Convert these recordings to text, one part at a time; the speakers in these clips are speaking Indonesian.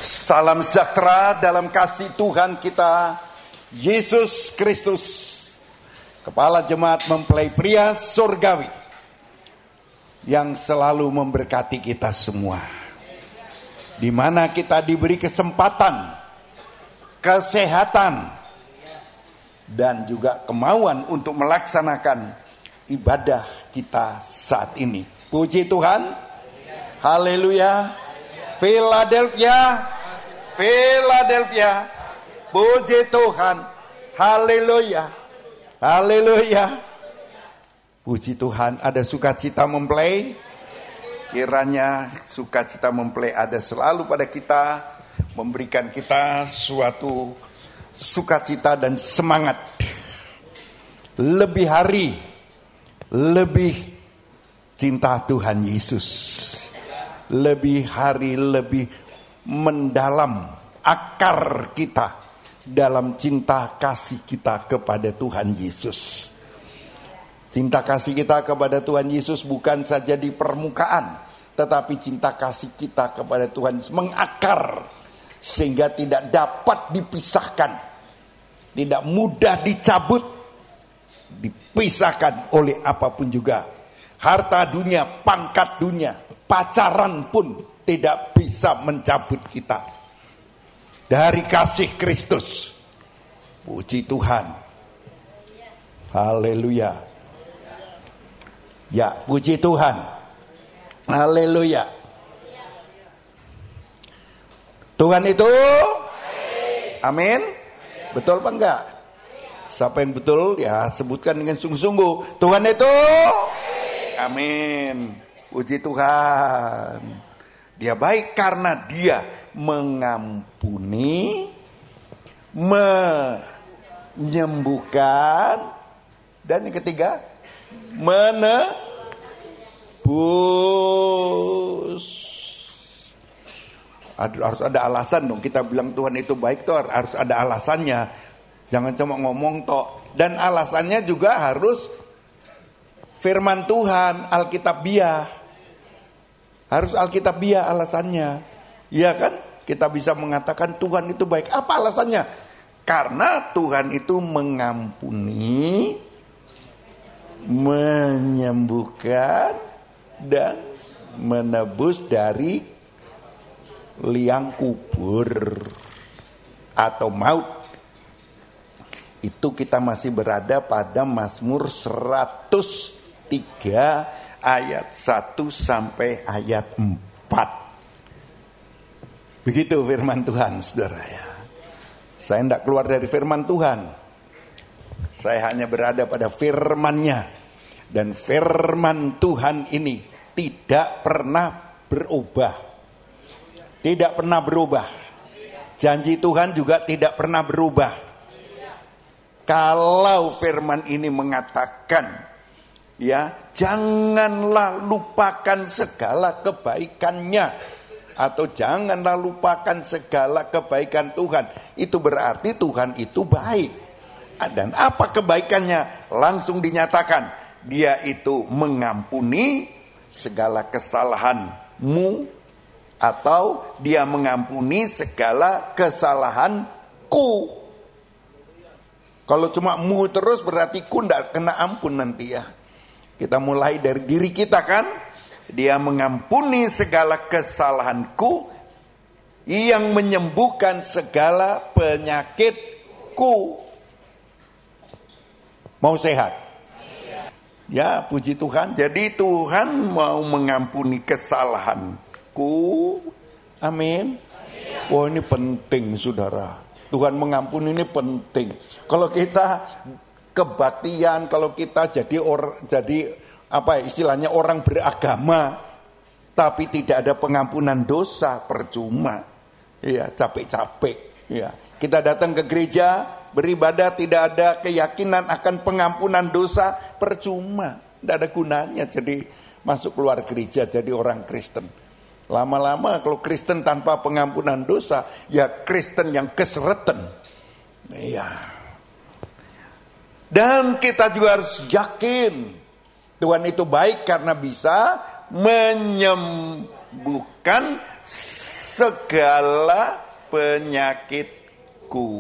Salam sejahtera dalam kasih Tuhan kita Yesus Kristus, Kepala Jemaat Mempelai Pria Surgawi, yang selalu memberkati kita semua, di mana kita diberi kesempatan, kesehatan, dan juga kemauan untuk melaksanakan ibadah kita saat ini. Puji Tuhan, haleluya. Philadelphia, Philadelphia, puji Tuhan, haleluya, haleluya. Puji Tuhan, ada sukacita mempelai. Kiranya sukacita mempelai ada selalu pada kita, memberikan kita suatu sukacita dan semangat. Lebih hari, lebih cinta Tuhan Yesus. Lebih hari, lebih mendalam akar kita dalam cinta kasih kita kepada Tuhan Yesus. Cinta kasih kita kepada Tuhan Yesus bukan saja di permukaan, tetapi cinta kasih kita kepada Tuhan mengakar sehingga tidak dapat dipisahkan, tidak mudah dicabut, dipisahkan oleh apapun juga. Harta dunia, pangkat dunia, pacaran pun tidak bisa mencabut kita dari kasih Kristus. Puji Tuhan, haleluya. Ya, puji Tuhan, haleluya. Tuhan itu amin. Betul apa enggak? Siapa yang betul ya sebutkan dengan sungguh-sungguh. Tuhan itu amin. Puji Tuhan. Dia baik karena dia mengampuni, menyembuhkan, dan yang ketiga menebus. Harus ada alasan dong. Kita bilang Tuhan itu baik tuh harus ada alasannya. Jangan cuma ngomong tok. Dan alasannya juga harus firman Tuhan, Alkitabiah. Harus Alkitabiah alasannya. Iya kan? Kita bisa mengatakan Tuhan itu baik. Apa alasannya? Karena Tuhan itu mengampuni, menyembuhkan, dan menebus dari liang kubur atau maut. Itu kita masih berada pada Mazmur 103 ayat 1 sampai ayat 4. Begitu firman Tuhan, saudara ya. Saya tidak keluar dari firman Tuhan. Saya hanya berada pada firman-Nya. Dan firman Tuhan ini tidak pernah berubah. Tidak pernah berubah. Janji Tuhan juga tidak pernah berubah. Kalau firman ini mengatakan, ya, janganlah lupakan segala kebaikannya, atau janganlah lupakan segala kebaikan Tuhan. Itu berarti Tuhan itu baik. Dan apa kebaikannya? Langsung dinyatakan, dia itu mengampuni segala kesalahanmu, atau dia mengampuni segala kesalahanku. Kalau cuma mu terus berarti ku tidak kena ampun nanti ya. Kita mulai dari diri kita kan. Dia mengampuni segala kesalahanku, yang menyembuhkan segala penyakitku. Mau sehat? Ya, puji Tuhan. Jadi Tuhan mau mengampuni kesalahanku. Amin. Wah, ini penting saudara. Tuhan mengampuni ini penting. Kalau kita kebaktian, kalau kita jadi istilahnya orang beragama, tapi tidak ada pengampunan dosa, percuma. Ya, capek-capek. Ya, kita datang ke gereja, beribadah, tidak ada keyakinan akan pengampunan dosa, percuma. Tidak ada gunanya jadi masuk keluar gereja jadi orang Kristen. Lama-lama kalau Kristen tanpa pengampunan dosa, ya Kristen yang keseretan. Iya. Dan kita juga harus yakin Tuhan itu baik karena bisa menyembuhkan segala penyakitku.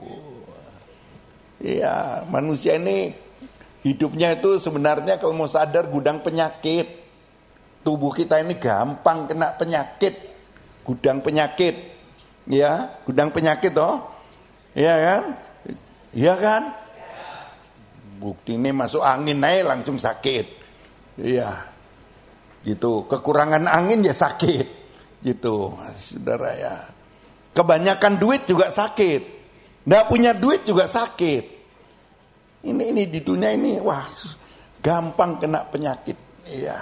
Ya, manusia ini hidupnya itu sebenarnya kalau mau sadar gudang penyakit. Tubuh kita ini gampang kena penyakit, gudang penyakit. Ya, gudang penyakit toh. Iya kan? Iya kan? Bukti ini masuk angin aja langsung sakit. Iya. Gitu, kekurangan angin ya sakit. Gitu, saudara ya. Kebanyakan duit juga sakit. Nggak punya duit juga sakit. Ini di dunia ini, wah, gampang kena penyakit. Iya.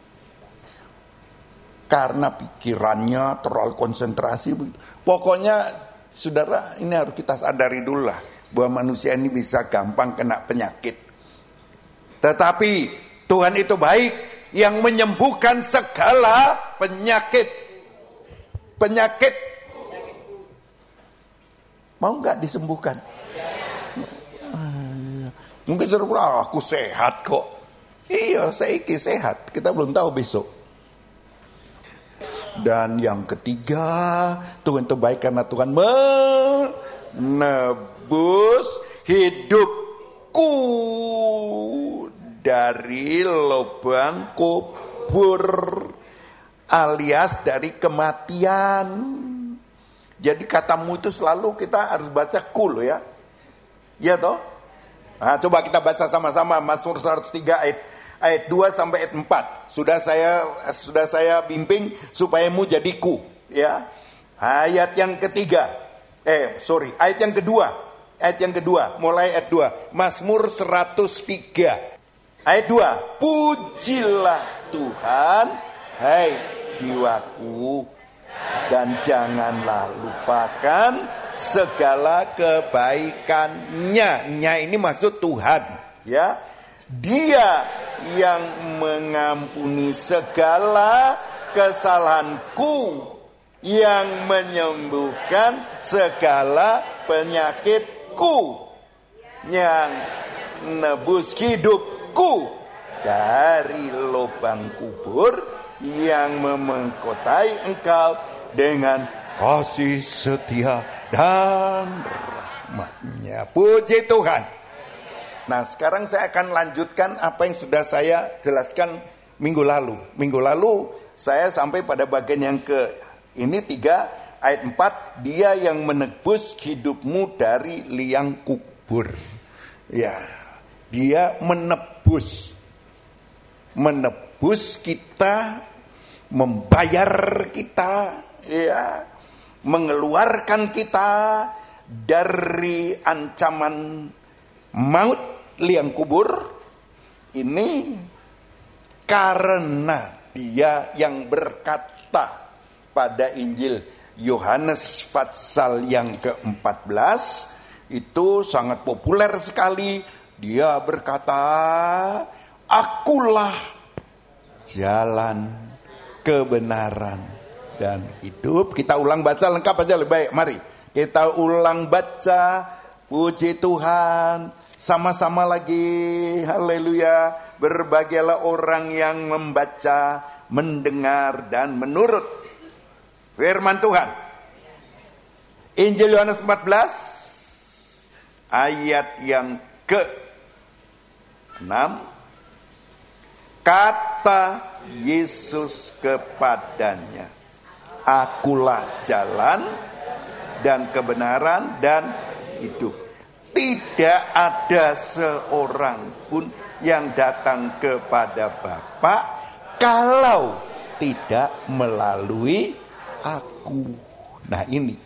Karena pikirannya terlalu konsentrasi. Pokoknya, saudara, ini harus kita sadari dulu lah. Bahwa manusia ini bisa gampang kena penyakit. Tetapi Tuhan itu baik, yang menyembuhkan segala penyakit. Penyakit. Mau nggak disembuhkan? Mungkin saudara, aku sehat kok. Iya, saya sehat. Kita belum tahu besok. Dan yang ketiga, Tuhan itu baik karena Tuhan menebus hidupku dari lubang kubur, alias dari kematian. Jadi katamu itu selalu kita harus baca loh ya. Ya toh? Nah, coba kita baca sama-sama Mazmur 103 ayat 2 sampai ayat 4. Sudah saya bimbing supaya mu jadi ku, ya. Ayat yang ketiga. Ayat yang kedua. Ayat yang kedua, mulai ayat 2. Mazmur 103 ayat 2. Pujilah Tuhan, hai jiwaku, dan janganlah lupakan segala kebaikannya. Nya ini maksud Tuhan, ya. Dia yang mengampuni segala kesalahanku, yang menyembuhkan segala penyakitku, yang menebus hidupku dari lubang kubur, yang memengkotai engkau dengan kasih setia dan rahmat-Nya. Puji Tuhan. Nah, sekarang saya akan lanjutkan apa yang sudah saya jelaskan minggu lalu. Minggu lalu saya sampai pada bagian yang ini 3 ayat 4, dia yang menebus hidupmu dari liang kubur. Ya, dia menebus kita, membayar kita, ya, mengeluarkan kita dari ancaman maut liang kubur. Ini karena dia yang berkata pada Injil Yohanes pasal yang ke-14, itu sangat populer sekali. Dia berkata, akulah jalan, kebenaran, dan hidup. Kita ulang baca lengkap aja lebih baik. Mari kita ulang baca. Puji Tuhan. Sama-sama lagi. Haleluya. Berbahagialah orang yang membaca, mendengar, dan menurut firman Tuhan. Injil Yohanes 14 ayat yang ke-6. Kata Yesus kepadanya, akulah jalan dan kebenaran dan hidup. Tidak ada seorang pun yang datang kepada Bapa kalau tidak melalui aku. Nah ini.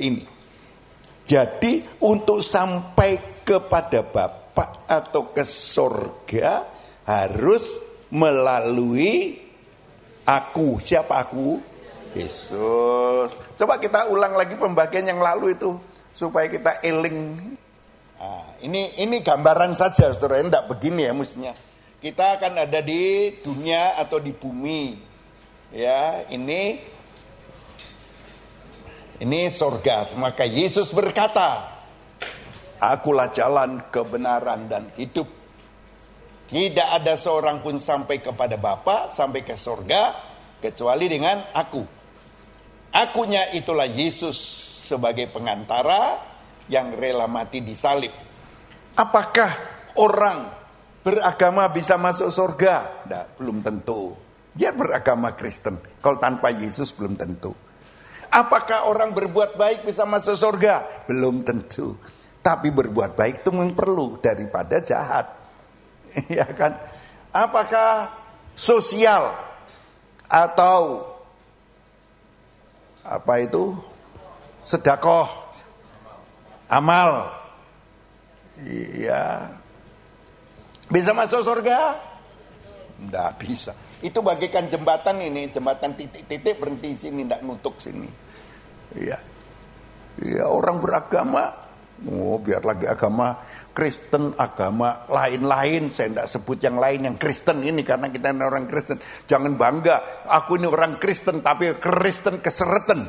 Jadi untuk sampai kepada Bapa atau ke surga harus melalui aku. Siapa aku? Yesus. Coba kita ulang lagi pembagian yang lalu itu supaya kita eling. Nah, ini gambaran saja, saudara. Tidak begini ya mestinya. Kita akan ada di dunia atau di bumi. Ya, ini surga. Maka Yesus berkata, akulah jalan, kebenaran, dan hidup. Tidak ada seorang pun sampai kepada Bapa, sampai ke surga, kecuali dengan aku. Akunya itulah Yesus sebagai pengantara yang rela mati di salib. Apakah orang beragama bisa masuk surga? Nah, belum tentu. Dia beragama Kristen. Kalau tanpa Yesus belum tentu. Apakah orang berbuat baik bisa masuk surga? Belum tentu. Tapi berbuat baik itu memang perlu daripada jahat. Ya kan? Apakah sosial atau apa itu? Sedekah, amal. Iya. Bisa masuk surga? Enggak bisa. Itu bagaikan jembatan ini, jembatan titik-titik berhenti sini, enggak nutup sini. Iya. Iya, orang beragama, biar lagi agama Kristen, agama lain-lain, saya enggak sebut yang lain, yang Kristen ini karena kita ini orang Kristen. Jangan bangga, aku ini orang Kristen tapi Kristen kesereten.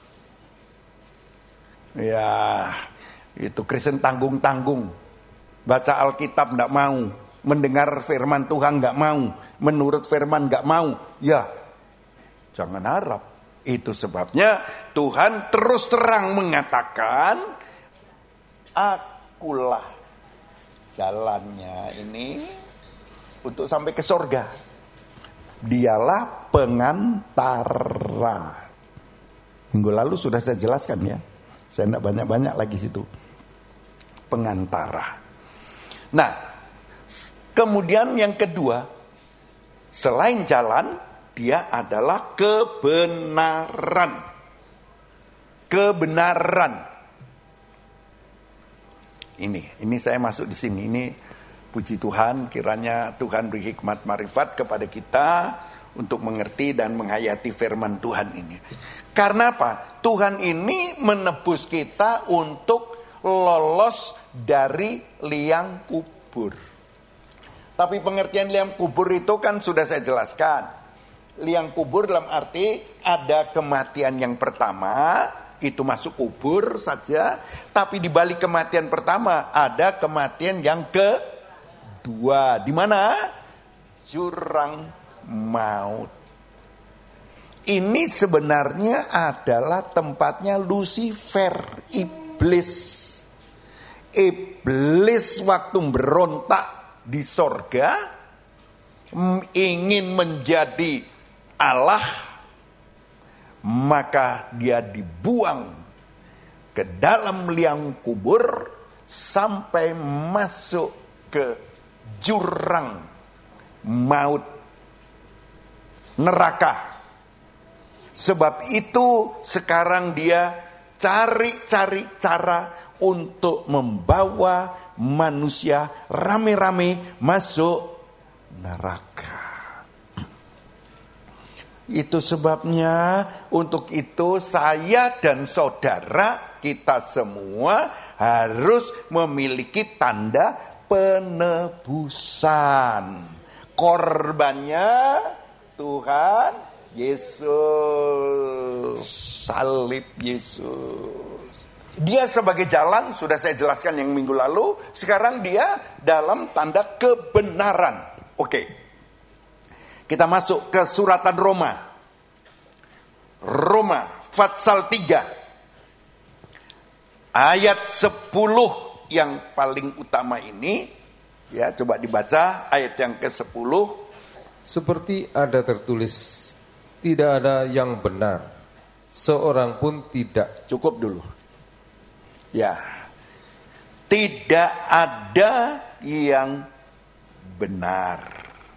Ya, itu Kristen tanggung-tanggung. Baca Alkitab enggak mau, mendengar firman Tuhan enggak mau, menurut firman enggak mau. Ya, jangan harap. Itu sebabnya Tuhan terus terang mengatakan, akulah jalannya ini untuk sampai ke surga. Dialah pengantara. Minggu lalu sudah saya jelaskan ya. Saya tidak banyak-banyak lagi situ. Pengantara. Nah, kemudian yang kedua, selain jalan, dia adalah kebenaran. Kebenaran. Ini saya masuk di sini. Ini puji Tuhan, kiranya Tuhan beri hikmat marifat kepada kita untuk mengerti dan menghayati firman Tuhan ini. Karena apa? Tuhan ini menebus kita untuk lolos dari liang kubur. Tapi pengertian liang kubur itu kan sudah saya jelaskan. Liang kubur dalam arti ada kematian yang pertama, itu masuk kubur saja. Tapi di balik kematian pertama ada kematian yang kedua. Di mana? Jurang maut. Ini sebenarnya adalah tempatnya Lucifer, iblis. Iblis waktu berontak di sorga, ingin menjadi Allah, maka dia dibuang ke dalam liang kubur sampai masuk ke jurang maut, neraka. Sebab itu sekarang dia cari-cari cara untuk membawa manusia rame-rame masuk neraka. Itu sebabnya untuk itu saya dan saudara kita semua harus memiliki tanda penebusan. Korbannya Tuhan Yesus, salib Yesus. Dia sebagai jalan, sudah saya jelaskan yang minggu lalu. Sekarang dia dalam tanda kebenaran. Oke. Kita masuk ke suratan Roma. Roma, Fatsal 3. Ayat 10 yang paling utama ini. Ya, coba dibaca ayat yang ke-10. Seperti ada tertulis, tidak ada yang benar, seorang pun tidak. Cukup dulu. Ya, tidak ada yang benar,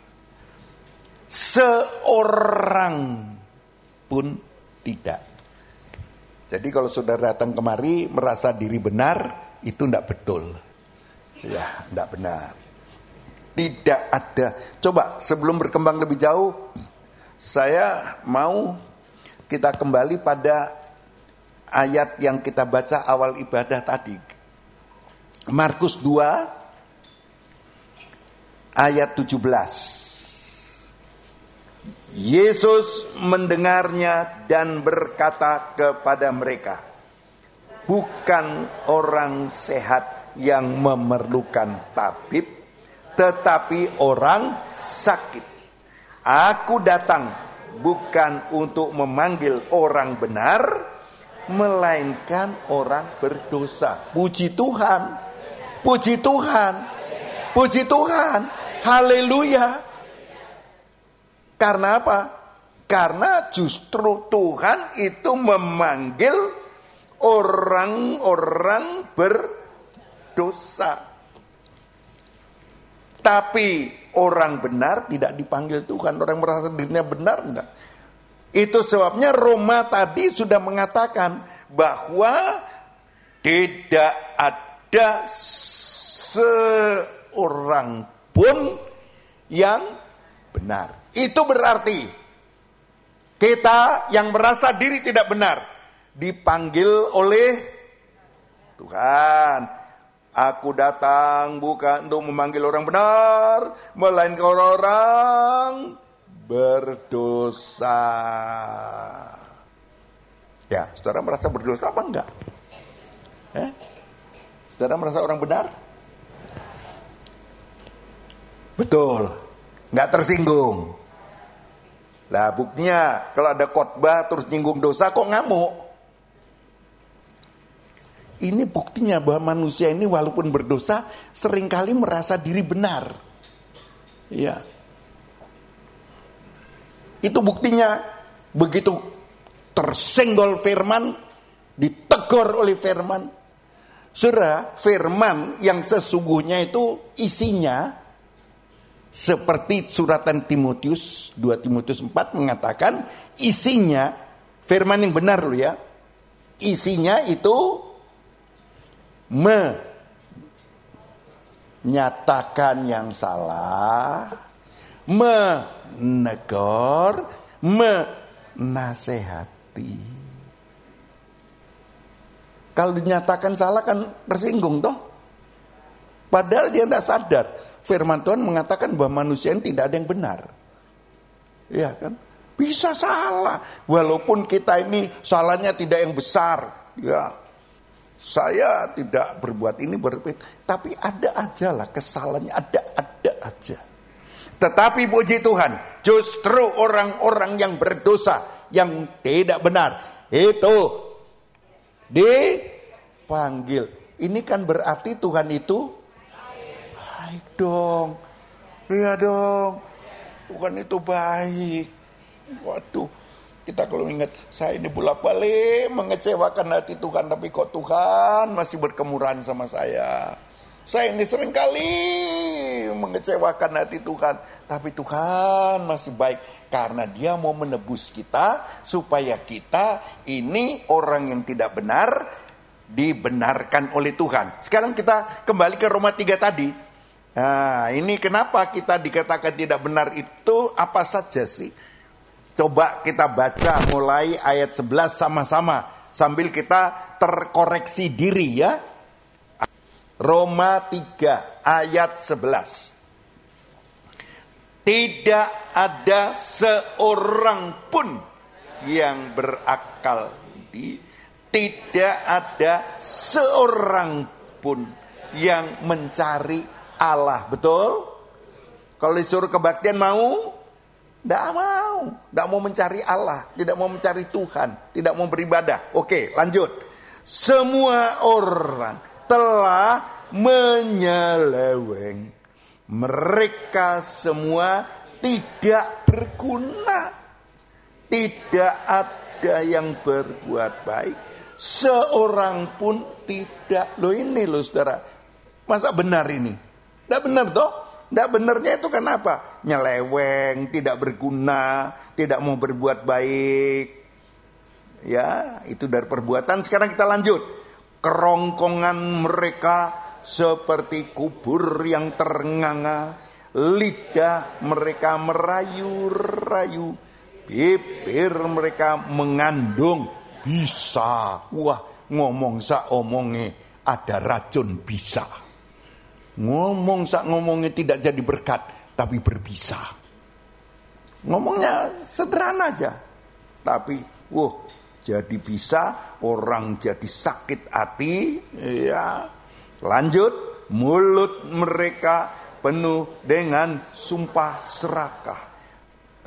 seorang pun tidak. Jadi kalau saudara datang kemari merasa diri benar, itu tidak betul. Ya, tidak benar. Tidak ada. Coba sebelum berkembang lebih jauh, saya mau kita kembali pada ayat yang kita baca awal ibadah tadi. Markus 2 ayat 17. Yesus mendengarnya dan berkata kepada mereka, bukan orang sehat yang memerlukan tabib, tetapi orang sakit. Aku datang bukan untuk memanggil orang benar, melainkan orang berdosa. Puji Tuhan. Puji Tuhan. Puji Tuhan. Haleluya. Karena apa? Karena justru Tuhan itu memanggil orang-orang berdosa. Tapi orang benar tidak dipanggil Tuhan. Orang merasa dirinya benar enggak. Itu sebabnya Roma tadi sudah mengatakan bahwa tidak ada seorang pun yang benar. Itu berarti kita yang merasa diri tidak benar dipanggil oleh Tuhan. Aku datang bukan untuk memanggil orang benar, melainkan orang berdosa. Ya, saudara merasa berdosa apa enggak? Saudara merasa orang benar? Betul, enggak tersinggung. Lah buktinya kalau ada khotbah terus nyinggung dosa kok ngamuk? Ini buktinya bahwa manusia ini walaupun berdosa seringkali merasa diri benar. Ya. Itu buktinya begitu tersenggol firman, ditegur oleh firman. Saudara, firman yang sesungguhnya itu isinya seperti suratan Timotius, 2 Timotius 4 mengatakan isinya, firman yang benar loh ya. Isinya itu menyatakan yang salah, menegur, menasehati. Kalau dinyatakan salah kan tersinggung toh. Padahal dia tidak sadar. Firman Tuhan mengatakan bahwa manusia ini tidak ada yang benar. Ya kan? Bisa salah. Walaupun kita ini salahnya tidak yang besar. Ya. Saya tidak berbuat ini tapi ada aja lah kesalahannya, ada aja. Tetapi puji Tuhan, justru orang-orang yang berdosa, yang tidak benar, itu dipanggil. Ini kan berarti Tuhan itu baik dong. Iya dong. Tuhan itu baik. Waduh. Kita kalau ingat, saya ini bolak-balik mengecewakan hati Tuhan, tapi kok Tuhan masih berkemurahan sama saya. Saya ini seringkali mengecewakan hati Tuhan, tapi Tuhan masih baik karena Dia mau menebus kita supaya kita ini orang yang tidak benar dibenarkan oleh Tuhan. Sekarang kita kembali ke Roma 3 tadi. Nah, ini kenapa kita dikatakan tidak benar itu apa saja sih? Coba kita baca mulai ayat 11 sama-sama sambil kita terkoreksi diri ya. Roma 3 ayat 11. Tidak ada seorang pun yang berakal budi, tidak ada seorang pun yang mencari Allah. Betul? Kalau disuruh kebaktian mau? Tidak mau mencari Allah, tidak mau mencari Tuhan, tidak mau beribadah. Oke, lanjut. Semua orang telah menyeleweng, mereka semua tidak berguna, tidak ada yang berbuat baik, seorang pun tidak. Loh ini loh saudara, masa benar ini? Tidak benar toh? Tidak benarnya itu kenapa? Nyeleweng, tidak berguna, tidak mau berbuat baik. Ya, itu dari perbuatan. Sekarang kita lanjut. Kerongkongan mereka seperti kubur yang ternganga. Lidah mereka merayu-rayu. Bibir mereka mengandung bisa. Wah, ngomong saomonge ada racun bisa. Ngomong sak ngomongnya tidak jadi berkat, tapi berbisa. Ngomongnya sederhana aja, tapi jadi bisa, orang jadi sakit hati. Ya, lanjut. Mulut mereka penuh dengan sumpah serakah.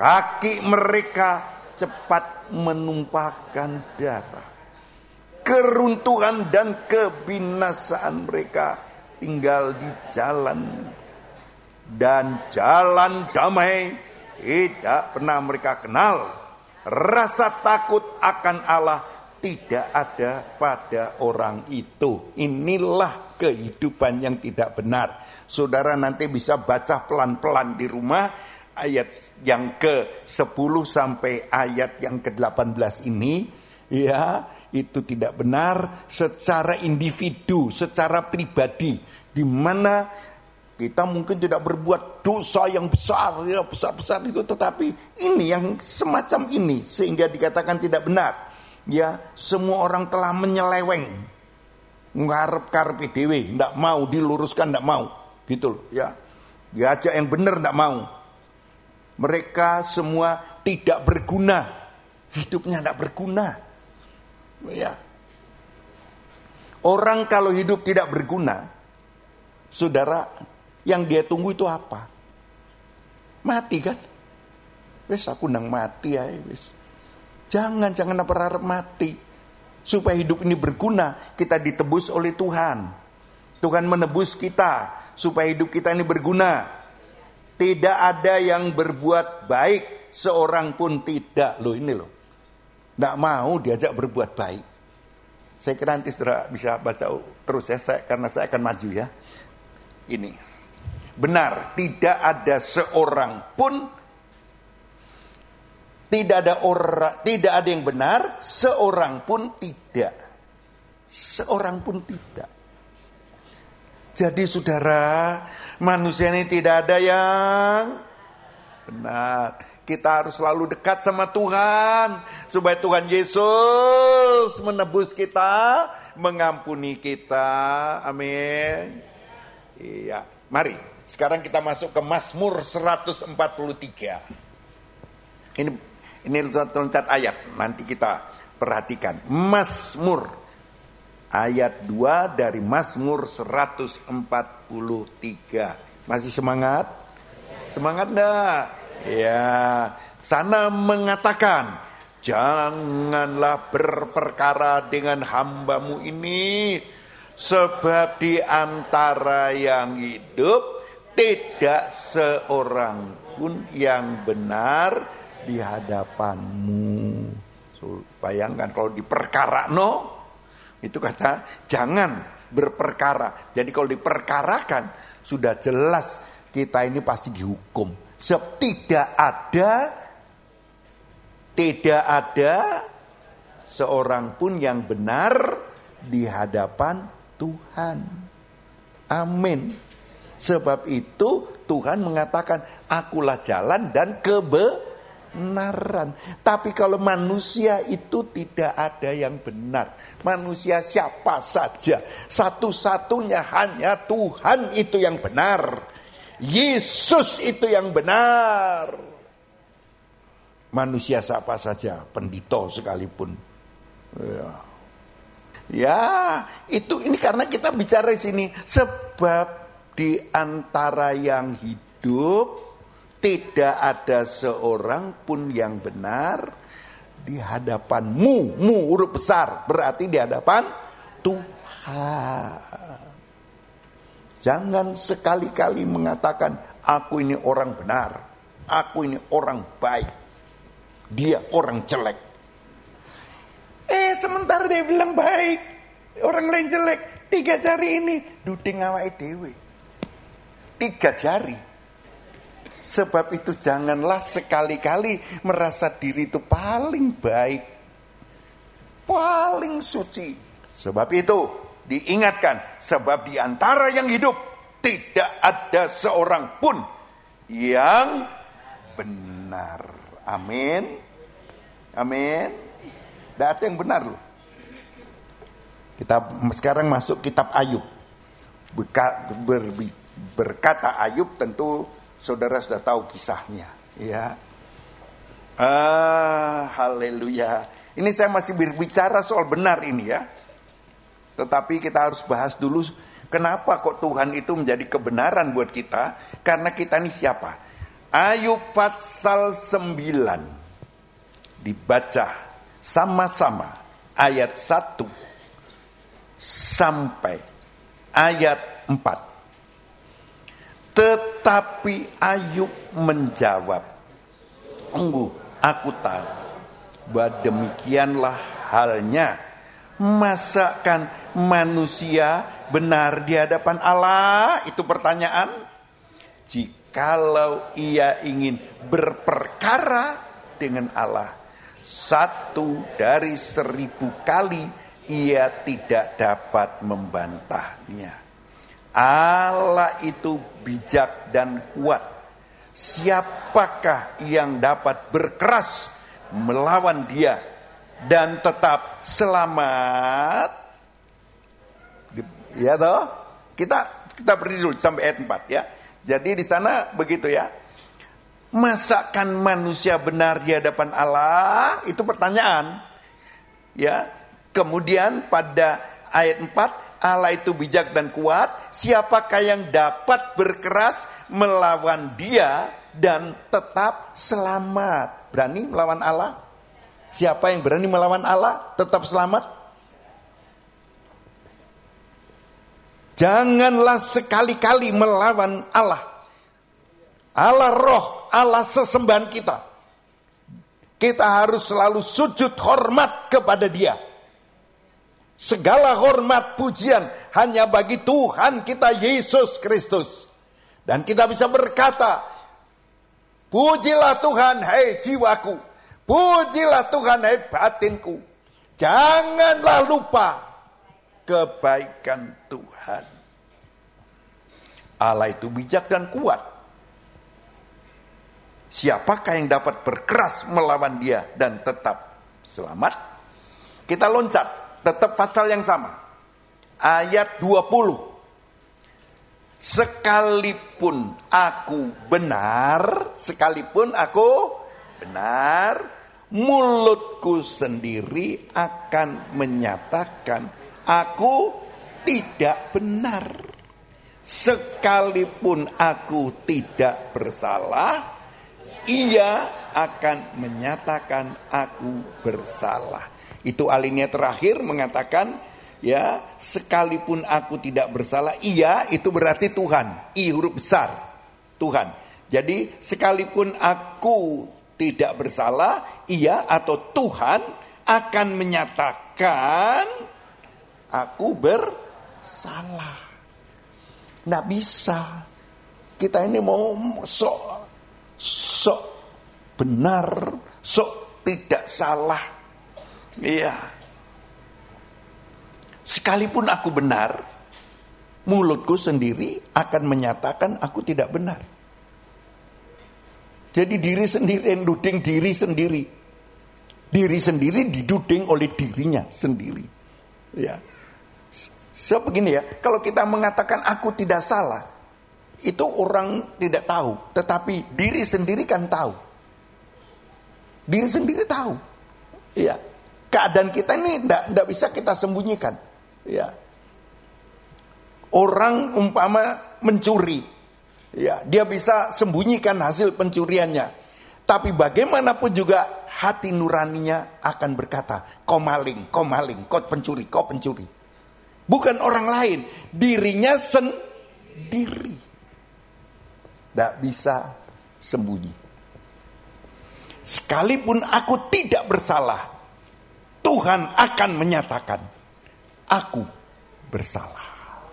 Kaki mereka cepat menumpahkan darah. Keruntuhan dan kebinasaan mereka tinggal di jalan. Dan jalan damai tidak pernah mereka kenal. Rasa takut akan Allah tidak ada pada orang itu. Inilah kehidupan yang tidak benar. Saudara nanti bisa baca pelan-pelan di rumah ayat yang ke-10 sampai ayat yang ke-18 ini. Ya, itu tidak benar secara individu, secara pribadi, di mana kita mungkin tidak berbuat dosa yang besar, ya besar-besar itu, tetapi ini yang semacam ini sehingga dikatakan tidak benar. Ya, semua orang telah menyeleweng, ngarep-karep dewe, ndak mau diluruskan, ndak mau, gitu loh. Ya, diajak yang benar ndak mau. Mereka semua tidak berguna, hidupnya ndak berguna. Ya, orang kalau hidup tidak berguna, saudara, yang dia tunggu itu apa? Mati kan? Wes aku nang mati ya, wes. Jangan berharap mati. Supaya hidup ini berguna, kita ditebus oleh Tuhan. Tuhan menebus kita supaya hidup kita ini berguna. Tidak ada yang berbuat baik, seorang pun tidak. Loh ini loh. Nggak mau diajak berbuat baik. Saya kira nanti saudara bisa baca terus ya, karena saya akan maju ya. Ini benar, tidak ada seorang pun, tidak ada yang benar, seorang pun tidak. Seorang pun tidak. Jadi saudara, manusia ini tidak ada yang benar. Kita harus selalu dekat sama Tuhan, supaya Tuhan Yesus menebus kita, mengampuni kita. Amin. Iya, mari sekarang kita masuk ke Mazmur 143. Ini loncat ayat, nanti kita perhatikan. Mazmur ayat 2 dari Mazmur 143. Masih semangat? Semangat enggak? Ya, sana mengatakan, janganlah berperkara dengan hambamu ini, sebab di antara yang hidup tidak seorang pun yang benar di hadapanmu. So, bayangkan kalau diperkara itu kata jangan berperkara. Jadi kalau diperkarakan sudah jelas kita ini pasti dihukum. Sebab tidak ada seorang pun yang benar di hadapan Tuhan. Amin. Sebab itu Tuhan mengatakan, akulah jalan dan kebenaran. Tapi kalau manusia itu tidak ada yang benar. Manusia siapa saja, satu-satunya hanya Tuhan itu yang benar. Yesus itu yang benar. Manusia siapa saja, pendito sekalipun. Ya, itu ini karena kita bicara di sini, sebab di antara yang hidup tidak ada seorang pun yang benar di hadapanmu. Huruf besar berarti di hadapan Tuhan. Jangan sekali-kali mengatakan aku ini orang benar, aku ini orang baik, dia orang jelek. Sementara dia bilang baik, orang lain jelek. 3 jari ini duding awake dhewe. 3 jari. Sebab itu janganlah sekali-kali merasa diri itu paling baik, paling suci. Sebab itu diingatkan, sebab di antara yang hidup tidak ada seorang pun yang benar. Amin. Amin. Tidak ada yang benar loh. Kita sekarang masuk kitab Ayub. Berkata Ayub, tentu saudara sudah tahu kisahnya, ya. Haleluya. Ini saya masih berbicara soal benar ini ya. Tetapi kita harus bahas dulu kenapa kok Tuhan itu menjadi kebenaran buat kita. Karena kita ini siapa? Ayub pasal 9. Dibaca sama-sama ayat 1 sampai ayat 4. Tetapi Ayub menjawab, aku tahu bahwa demikianlah halnya. Masakan manusia benar di hadapan Allah? Itu pertanyaan. Jikalau ia ingin berperkara dengan Allah, 1 dari 1000 kali ia tidak dapat membantahnya. Allah itu bijak dan kuat. Siapakah yang dapat berkeras melawan dia dan tetap selamat? Ya toh? Kita beri dulu sampai ayat 4 ya. Jadi di sana begitu ya. Masakan manusia benar di hadapan Allah? Itu pertanyaan. Ya. Kemudian pada ayat 4, Allah itu bijak dan kuat. Siapakah yang dapat berkeras melawan dia dan tetap selamat? Berani melawan Allah? Siapa yang berani melawan Allah tetap selamat? Janganlah sekali-kali melawan Allah. Allah roh, Allah sesembahan kita. Kita harus selalu sujud hormat kepada dia. Segala hormat pujian hanya bagi Tuhan kita Yesus Kristus. Dan kita bisa berkata, pujilah Tuhan hai jiwaku, pujilah Tuhan hai batinku. Janganlah lupa kebaikan Tuhan. Allah itu bijak dan kuat. Siapakah yang dapat berkeras melawan dia dan tetap selamat? Kita loncat, tetap pasal yang sama. Ayat 20. Sekalipun aku benar, mulutku sendiri akan menyatakan aku tidak benar. Sekalipun aku tidak bersalah, ia akan menyatakan aku bersalah. Itu alinea terakhir mengatakan, ya, sekalipun aku tidak bersalah, ia itu berarti Tuhan. I huruf besar, Tuhan. Jadi sekalipun aku tidak bersalah, ia atau Tuhan akan menyatakan aku bersalah. Nggak bisa. Kita ini mau sok benar, sok tidak salah. Iya. Sekalipun aku benar, mulutku sendiri akan menyatakan aku tidak benar. Jadi diri sendiri yang duding diri sendiri. Diri sendiri diduding oleh dirinya sendiri. Ya. So begini ya, kalau kita mengatakan aku tidak salah, itu orang tidak tahu, tetapi diri sendiri kan tahu. Diri sendiri tahu. Ya. Keadaan kita ini tidak bisa kita sembunyikan. Ya. Orang umpama mencuri, ya, dia bisa sembunyikan hasil pencuriannya. Tapi bagaimanapun juga hati nuraninya akan berkata, kau maling, kau pencuri. Bukan orang lain, dirinya sendiri. Tidak bisa sembunyi. Sekalipun aku tidak bersalah, Tuhan akan menyatakan aku bersalah.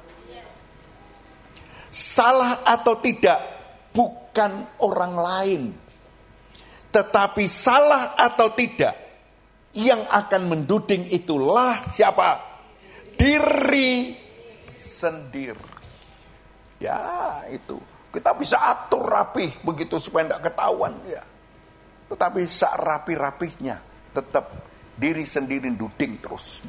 Salah atau tidak bukan orang lain, tetapi salah atau tidak yang akan menduding itulah siapa? Diri sendiri. Ya, itu kita bisa atur rapih begitu supaya tidak ketahuan ya. Tetapi sak rapi-rapihnya tetap diri sendiri duding terus.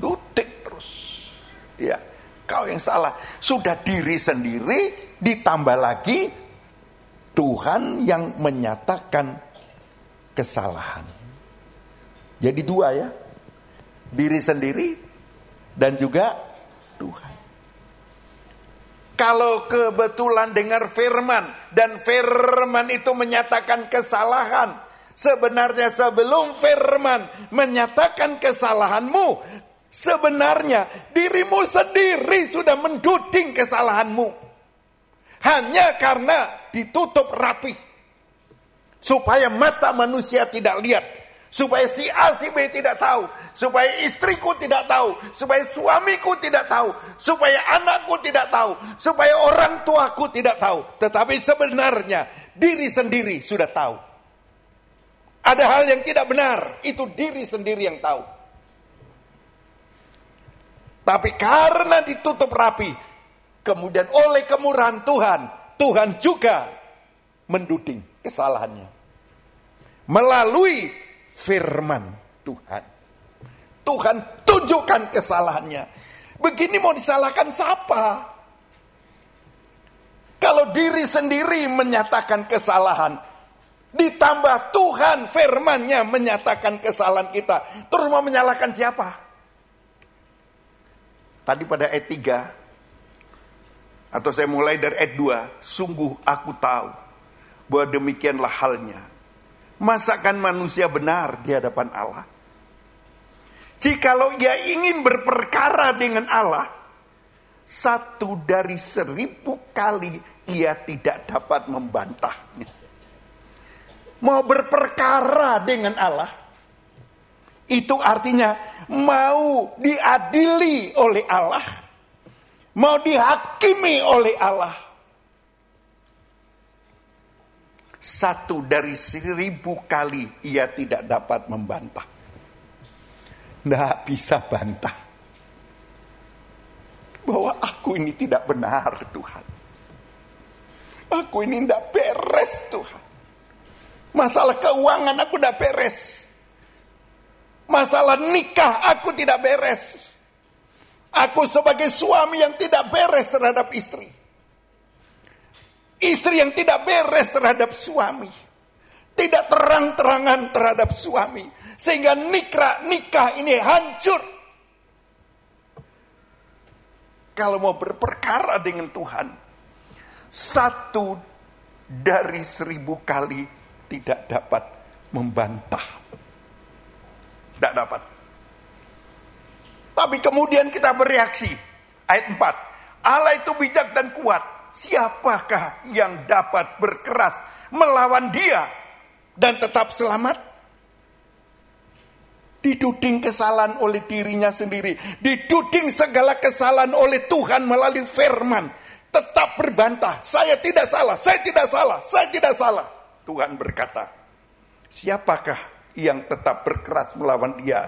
Ya, kau yang salah. Sudah diri sendiri ditambah lagi Tuhan yang menyatakan kesalahan. Jadi dua ya. Diri sendiri dan juga Tuhan. Kalau kebetulan dengar firman, dan firman itu menyatakan kesalahan, sebenarnya sebelum firman menyatakan kesalahanmu, sebenarnya dirimu sendiri sudah menduding kesalahanmu. Hanya karena ditutup rapi, supaya mata manusia tidak lihat, supaya si A, si B tidak tahu, supaya istriku tidak tahu, supaya suamiku tidak tahu, supaya anakku tidak tahu, supaya orang tuaku tidak tahu. Tetapi sebenarnya diri sendiri sudah tahu. Ada hal yang tidak benar, itu diri sendiri yang tahu. Tapi karena ditutup rapi, kemudian oleh kemurahan Tuhan, Tuhan juga menduding kesalahannya melalui firman Tuhan. Tuhan tunjukkan kesalahannya. Begini mau disalahkan siapa? Kalau diri sendiri menyatakan kesalahan, ditambah Tuhan firman-Nya menyatakan kesalahan kita, terus mau menyalahkan siapa? Tadi pada ayat 3, atau saya mulai dari ayat 2, sungguh aku tahu bahwa demikianlah halnya. Masakan manusia benar di hadapan Allah? Jikalau ia ingin berperkara dengan Allah, 1 dari 1000 kali ia tidak dapat membantahnya. Mau berperkara dengan Allah, itu artinya mau diadili oleh Allah, mau dihakimi oleh Allah. 1 dari 1000 kali ia tidak dapat membantah. Tidak bisa bantah bahwa aku ini tidak benar, Tuhan. Aku ini tidak beres, Tuhan. Masalah keuangan aku tidak beres. Masalah nikah aku tidak beres. Aku sebagai suami yang tidak beres terhadap istri. Istri yang tidak beres terhadap suami. Tidak terang-terangan terhadap suami. Sehingga nikah ini hancur. Kalau mau berperkara dengan Tuhan, 1 dari 1000 kali tidak dapat membantah. Tidak dapat. Tapi kemudian kita bereaksi. Ayat 4. Allah itu bijak dan kuat. Siapakah yang dapat berkeras melawan Dia dan tetap selamat? Dituding kesalahan oleh dirinya sendiri, dituding segala kesalahan oleh Tuhan melalui firman, tetap berbantah, saya tidak salah, saya tidak salah, saya tidak salah. Tuhan berkata, siapakah yang tetap berkeras melawan Dia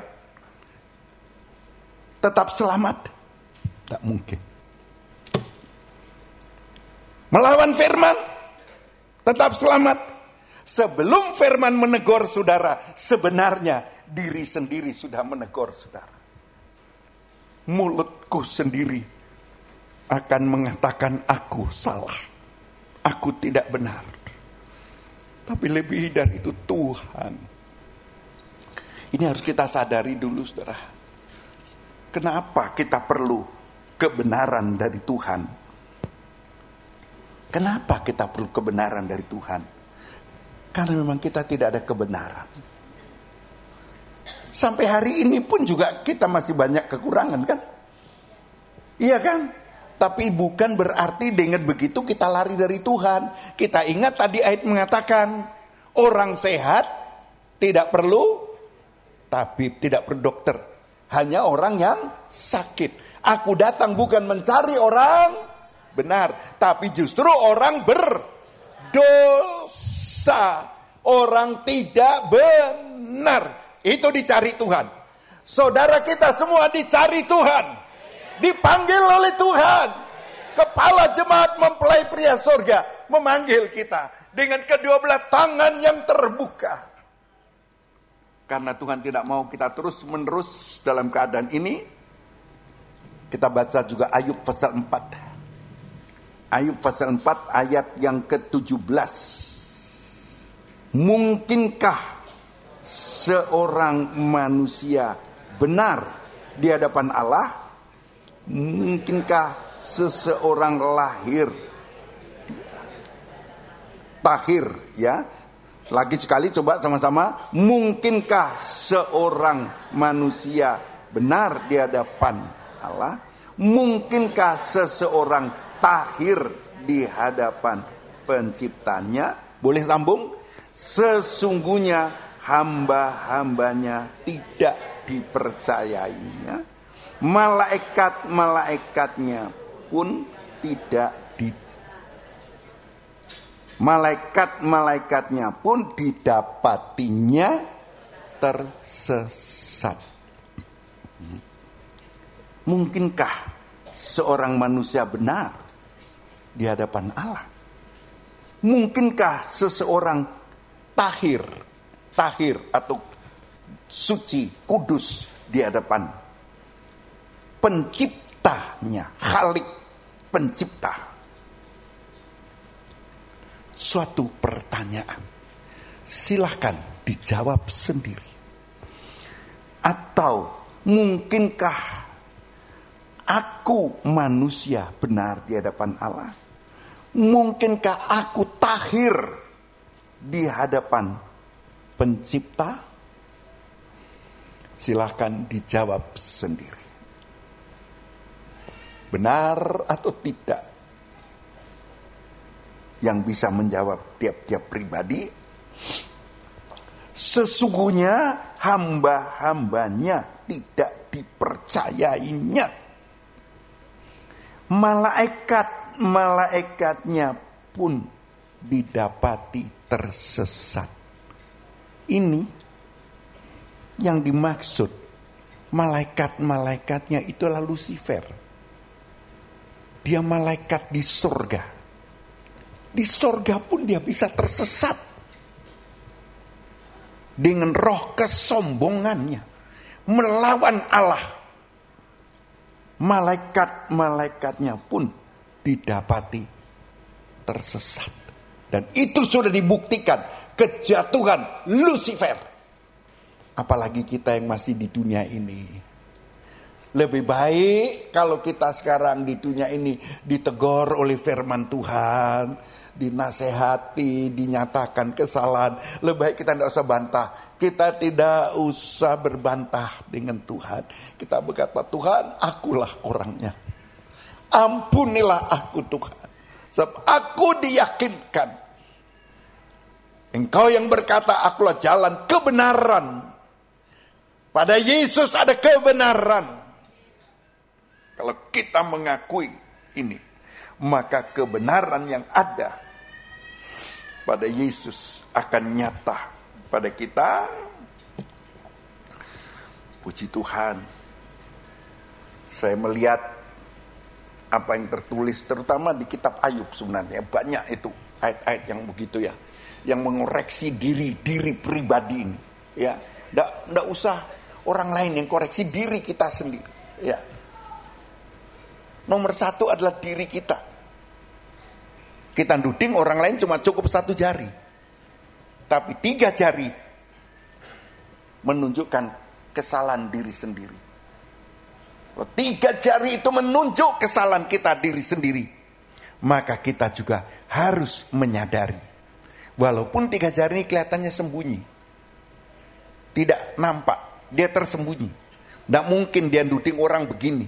tetap selamat? Tak mungkin. Melawan firman tetap selamat. Sebelum firman menegur saudara, sebenarnya diri sendiri sudah menegur saudara. Mulutku sendiri akan mengatakan aku salah, aku tidak benar. Tapi lebih dari itu Tuhan. Ini harus kita sadari dulu, saudara. Kenapa kita perlu kebenaran dari Tuhan? Kenapa kita perlu kebenaran dari Tuhan? Karena memang kita tidak ada kebenaran. Sampai hari ini pun juga kita masih banyak kekurangan, kan? Iya kan? Tapi bukan berarti dengan begitu kita lari dari Tuhan. Kita ingat tadi ayat mengatakan, orang sehat tidak perlu tabib, tidak perlu dokter. Hanya orang yang sakit. Aku datang bukan mencari orang benar, tapi justru orang berdosa. Orang tidak benar. Itu dicari Tuhan. Saudara kita semua dicari Tuhan. Dipanggil oleh Tuhan. Kepala jemaat mempelai pria surga memanggil kita dengan kedua belah tangan yang terbuka. Karena Tuhan tidak mau kita terus menerus dalam keadaan ini. Kita baca juga Ayub pasal 4. Ayub pasal 4 ayat yang ke-17. Mungkinkah seorang manusia benar di hadapan Allah? Mungkinkah seseorang lahir tahir, ya. Lagi sekali coba sama-sama, mungkinkah seorang manusia benar di hadapan Allah? Mungkinkah seseorang tahir di hadapan penciptanya? Boleh sambung? Sesungguhnya hamba-hambanya tidak dipercayainya, malaikat-malaikatnya pun tidak malaikat-malaikatnya pun didapatinya tersesat. Mungkinkah seorang manusia benar di hadapan Allah? Mungkinkah seseorang tahir atau suci, kudus di hadapan penciptanya, Khalik, pencipta? Suatu pertanyaan, silahkan dijawab sendiri. Atau mungkinkah aku manusia benar di hadapan Allah? Mungkinkah aku tahir di hadapan pencipta? Silahkan dijawab sendiri. Benar atau tidak? Yang bisa menjawab tiap-tiap pribadi, sesungguhnya hamba-hambanya tidak dipercayainya, malaikat-malaikatnya pun didapati tersesat. Ini yang dimaksud malaikat-malaikatnya itulah Lucifer. Dia malaikat di surga. Di sorga pun dia bisa tersesat dengan roh kesombongannya, melawan Allah. Malaikat-malaikatnya pun didapati tersesat. Dan itu sudah dibuktikan kejatuhan Lucifer. Apalagi kita yang masih di dunia ini. Lebih baik kalau kita sekarang di dunia ini ditegur oleh firman Tuhan, dinasehati, dinyatakan kesalahan. Lebih baik kita tidak usah bantah. Kita tidak usah berbantah dengan Tuhan. Kita berkata, Tuhan, akulah orangnya. Ampunilah aku, Tuhan. Sebab aku diyakinkan. Engkau yang berkata, akulah jalan kebenaran. Pada Yesus ada kebenaran. Kalau kita mengakui ini, maka kebenaran yang ada pada Yesus akan nyata pada kita. Puji Tuhan. Saya melihat apa yang tertulis terutama di kitab Ayub sebenarnya. Banyak itu ayat-ayat yang begitu ya. Yang mengoreksi diri pribadi ini. Ya, enggak usah orang lain yang koreksi diri kita sendiri. Ya. Nomor satu adalah diri kita. Kita nuding orang lain cuma cukup 1 jari. Tapi 3 jari menunjukkan kesalahan diri sendiri. Kalau 3 jari itu menunjuk kesalahan kita diri sendiri, maka kita juga harus menyadari. Walaupun 3 jari ini kelihatannya sembunyi, tidak nampak, dia tersembunyi. Tidak mungkin dia nuding orang begini.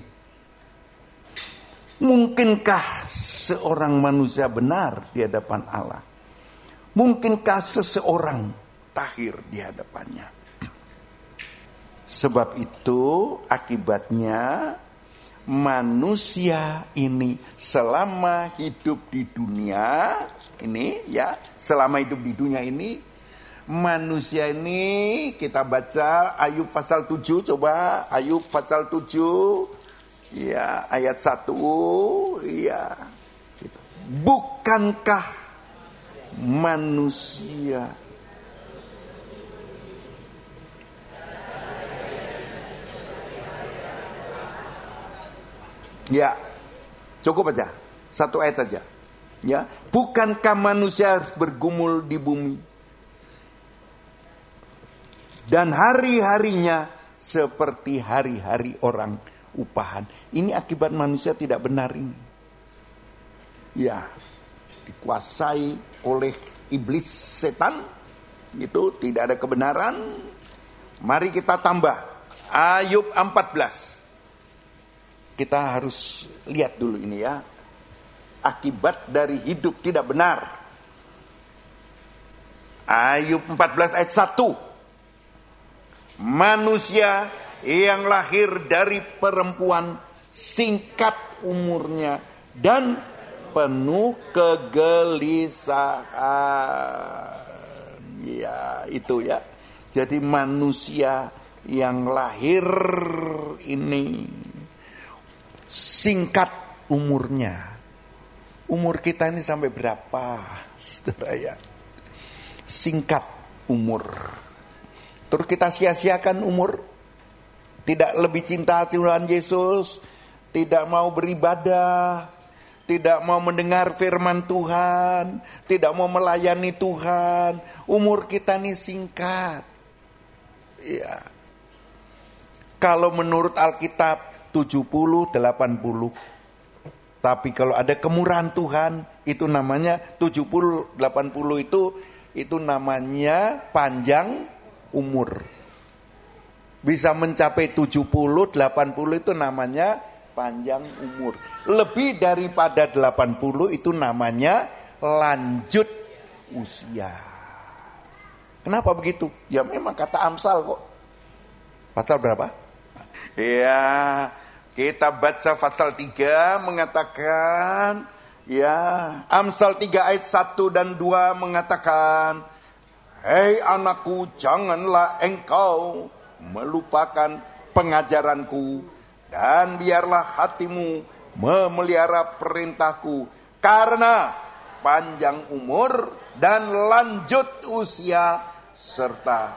Mungkinkah seorang manusia benar di hadapan Allah? Mungkinkah seseorang tahir di hadapannya? Sebab itu akibatnya manusia ini selama hidup di dunia ini, ya, selama hidup di dunia ini, manusia ini kita baca Ayub pasal 7, coba Ayub pasal 7. Ya, ayat 1, ya. Bukankah manusia ya, cukup aja. 1 ayat saja. Ya, bukankah manusia harus bergumul di bumi? Dan hari-harinya seperti hari-hari orang upahan. Ini akibat manusia tidak benar ini. Ya, dikuasai oleh iblis setan, itu tidak ada kebenaran. Mari kita tambah Ayub 14. Kita harus lihat dulu ini ya, akibat dari hidup tidak benar. Ayub 14 ayat 1. Manusia yang lahir dari perempuan singkat umurnya dan penuh kegelisahan. Ya, itu ya. Jadi manusia yang lahir ini singkat umurnya. Umur kita ini sampai berapa, saudara ya? Singkat umur. Terus kita sia-siakan umur. Tidak lebih cinta Tuhan Yesus, tidak mau beribadah, tidak mau mendengar firman Tuhan, tidak mau melayani Tuhan. Umur kita ini singkat. Ya. Kalau menurut Alkitab 70, 80. Tapi kalau ada kemurahan Tuhan, itu namanya 70, 80 itu namanya panjang umur. Bisa mencapai 70, 80 itu namanya panjang umur. Lebih daripada 80 itu namanya lanjut usia. Kenapa begitu? Ya memang kata Amsal kok. Pasal berapa? Ya, kita baca pasal 3 mengatakan, ya, Amsal 3 ayat 1 dan 2 mengatakan, hei anakku, janganlah engkau melupakan pengajaranku, dan biarlah hatimu memelihara perintahku, karena panjang umur dan lanjut usia serta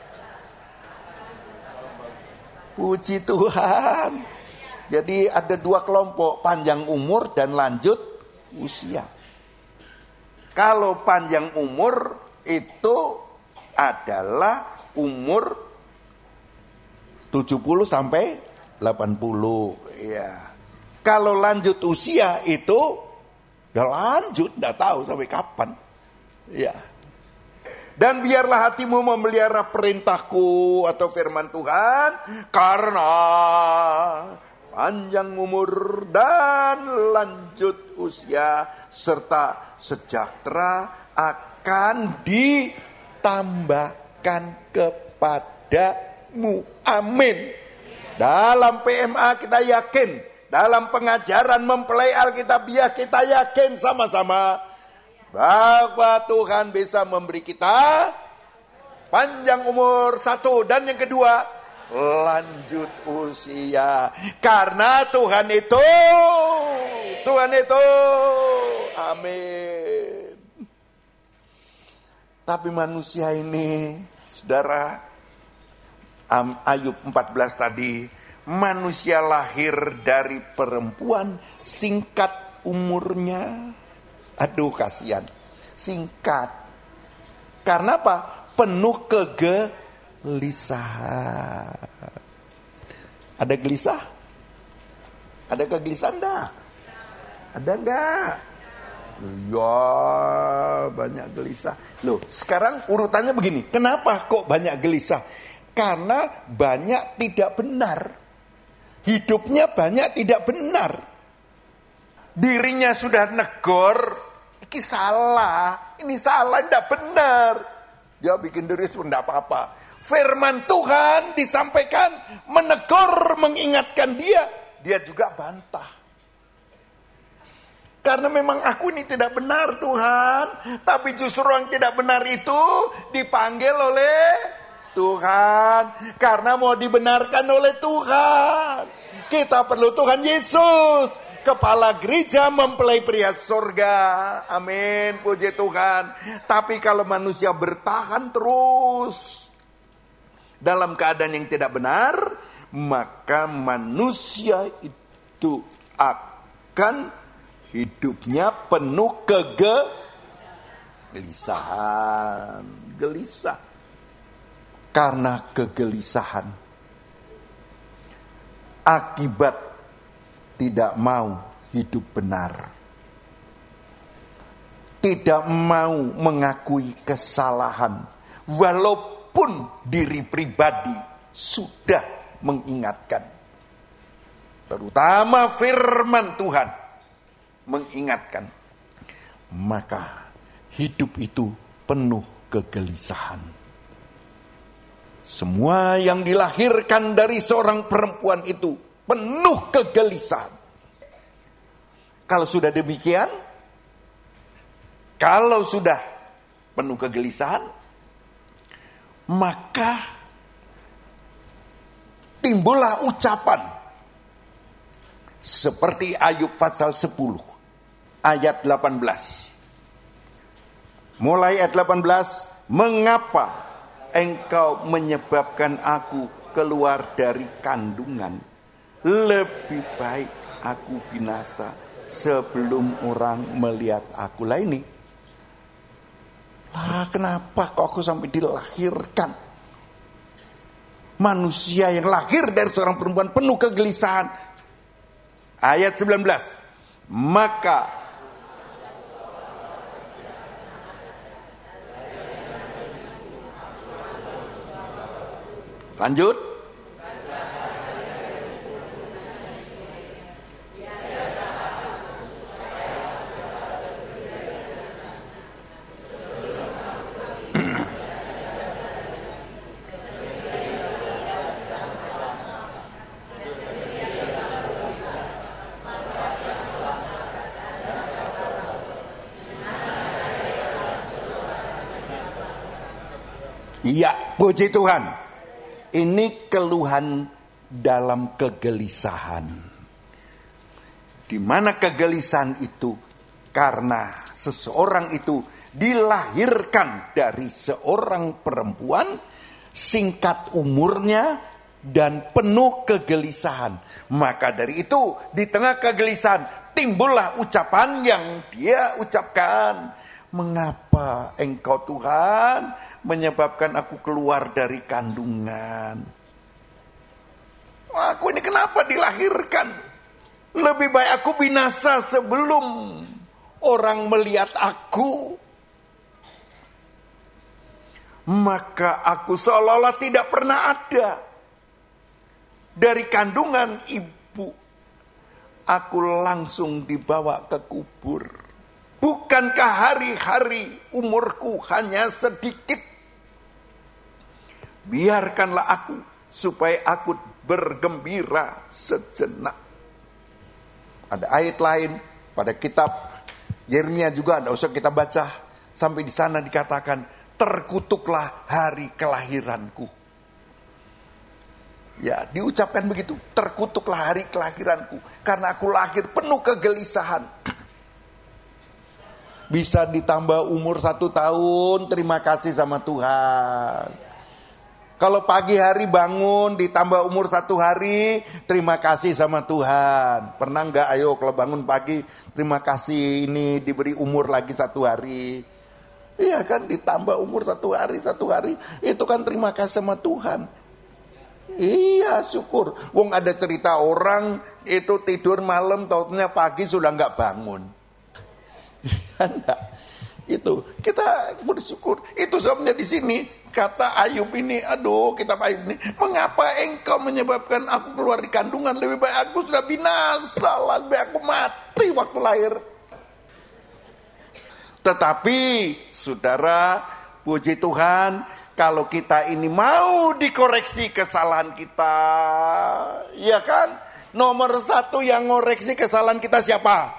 puji Tuhan. Jadi ada dua kelompok, panjang umur dan lanjut usia. Kalau panjang umur itu adalah umur 70 sampai 80, ya. Kalau lanjut usia itu ya lanjut, enggak tahu sampai kapan. Ya. Dan biarlah hatimu memelihara perintahku atau firman Tuhan, karena panjang umur dan lanjut usia serta sejahtera akan ditambahkan kepadamu. Amin. Dalam PMA kita yakin, dalam pengajaran mempelai Alkitabiah kita yakin sama-sama bahwa Tuhan bisa memberi kita panjang umur, satu, dan yang kedua lanjut usia. Karena Tuhan itu amin. Tapi manusia ini, saudara, Ayub 14 tadi, manusia lahir dari perempuan singkat umurnya. Aduh kasihan, singkat. Karena apa? Penuh kegelisahan. Ada gelisah? Ada kegelisahan enggak? Ada enggak? Ya, banyak gelisah. Loh, sekarang urutannya begini. Kenapa kok banyak gelisah? Karena banyak tidak benar. Hidupnya banyak tidak benar. Dirinya sudah negor, ini salah, tidak benar. Dia bikin diri tidak apa-apa. Firman Tuhan disampaikan, menegur, mengingatkan dia juga bantah. Karena memang aku ini tidak benar Tuhan, tapi justru yang tidak benar itu dipanggil oleh Tuhan, karena mau dibenarkan oleh Tuhan. Kita perlu Tuhan Yesus, kepala gereja, mempelai pria surga. Amin, puji Tuhan. Tapi kalau manusia bertahan terus dalam keadaan yang tidak benar, maka manusia itu akan hidupnya penuh kegelisahan. Gelisah. Karena kegelisahan, akibat tidak mau hidup benar, tidak mau mengakui kesalahan, walaupun diri pribadi sudah mengingatkan. Terutama firman Tuhan mengingatkan. Maka hidup itu penuh kegelisahan. Semua yang dilahirkan dari seorang perempuan itu penuh kegelisahan. Kalau sudah demikian, kalau sudah penuh kegelisahan, maka timbullah ucapan seperti Ayub pasal 10 ayat 18. Mulai ayat 18, mengapa engkau menyebabkan aku keluar dari kandungan? Lebih baik aku binasa sebelum orang melihat aku. Lah ini, kenapa kok aku sampai dilahirkan? Manusia yang lahir dari seorang perempuan penuh kegelisahan. Ayat 19. Maka lanjut. Iya, puji Tuhan. Ini keluhan dalam kegelisahan. Di mana kegelisahan itu? Karena seseorang itu dilahirkan dari seorang perempuan, singkat umurnya dan penuh kegelisahan. Maka dari itu, di tengah kegelisahan timbullah ucapan yang dia ucapkan. Mengapa engkau Tuhan menyebabkan aku keluar dari kandungan? Aku ini kenapa dilahirkan? Lebih baik aku binasa sebelum orang melihat aku. Maka aku seolah-olah tidak pernah ada. Dari kandungan ibu, aku langsung dibawa ke kubur. Bukankah hari-hari umurku hanya sedikit? Biarkanlah aku, supaya aku bergembira sejenak. Ada ayat lain pada kitab Yeremia juga, tidak usah kita baca. Sampai di sana dikatakan, terkutuklah hari kelahiranku. Ya, diucapkan begitu, terkutuklah hari kelahiranku. Karena aku lahir penuh kegelisahan. Bisa ditambah umur 1 tahun, terima kasih sama Tuhan. Kalau pagi hari bangun ditambah umur 1 hari, terima kasih sama Tuhan. Pernah enggak, ayo kalau bangun pagi, terima kasih ini diberi umur lagi 1 hari. Iya kan, ditambah umur 1 hari, itu kan terima kasih sama Tuhan. Iya, syukur. Wong ada cerita orang itu tidur malam, taunya pagi sudah enggak bangun. Enggak. Itu kita bersyukur. Itu sebabnya di sini kata Ayub ini, kitab Ayub ini, mengapa engkau menyebabkan aku keluar di kandungan? Lebih baik aku sudah binasa, lebih baik aku mati waktu lahir. Tetapi saudara, puji Tuhan, kalau kita ini mau dikoreksi kesalahan kita, ya kan? Nomor 1 yang ngoreksi kesalahan kita siapa?